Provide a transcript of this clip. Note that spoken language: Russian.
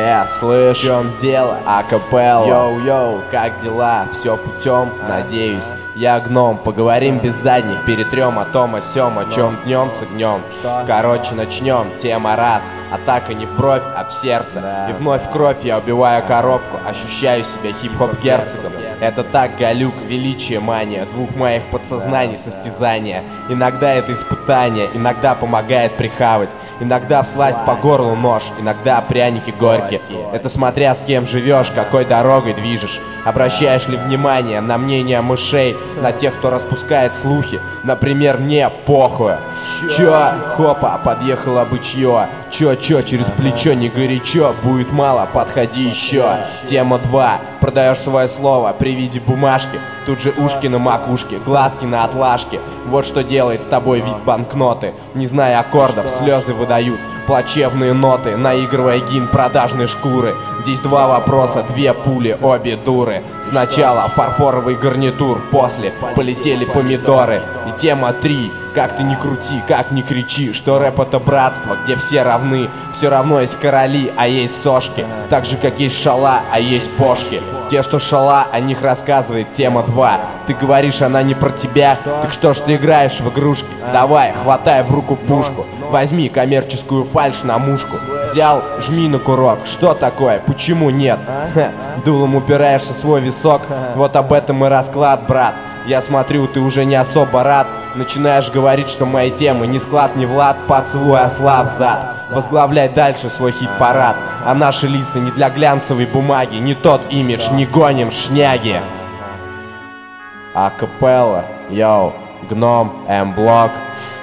Слышь, в чем дело? Акапелла. Йоу-йоу, как дела? Все путем, надеюсь. Я гном, поговорим без задних, перетрем о том о сём, о чем днем с огнем. Короче, начнем, тема раз. Атака не в бровь, а в сердце. И вновь в кровь я убиваю коробку, ощущаю себя хип-хоп герцогом. Это так, Галюк, величие, мания, двух моих подсознаний состязания. Иногда это испытание, иногда помогает прихавать, иногда всласть по горлу нож, иногда пряники горькие. Это смотря с кем живешь, какой дорогой движешь. Обращаешь ли внимание на мнение мышей, на тех, кто распускает слухи? Например, мне похуй. Чё? Хопа, подъехало бычье. Чё, через плечо не горячо, будет мало, подходи еще. Тема 2. Продаешь свое слово при виде бумажки. Тут же ушки на макушке, глазки на отлажке. Вот что делает с тобой вид банкноты. Не зная аккордов, слезы выдают плачевные ноты, наигрывая гимн продажной шкуры. Здесь два вопроса, две пули, обе дуры. Сначала фарфоровый гарнитур, после полетели помидоры. И тема 3. Как ты ни крути, как ни кричи, что рэп это братство, где все равны. Все равно есть короли, а есть сошки. Так же как есть шала, а есть пошки. Те, что шала, о них рассказывает тема 2. Ты говоришь, она не про тебя, так что ж ты играешь в игрушки? Давай, хватай в руку пушку, возьми коммерческую фальшь на мушку. Взял, жми на курок, что такое, почему нет? Дулом упираешься в свой висок, вот об этом и расклад, брат. Я смотрю, ты уже не особо рад. Начинаешь говорить, что мои темы ни склад, ни влад. Поцелуй осла в зад, возглавляй дальше свой хит-парад. А наши лица не для глянцевой бумаги, не тот имидж, не гоним шняги. Акапелла, йоу, гном, М-блок.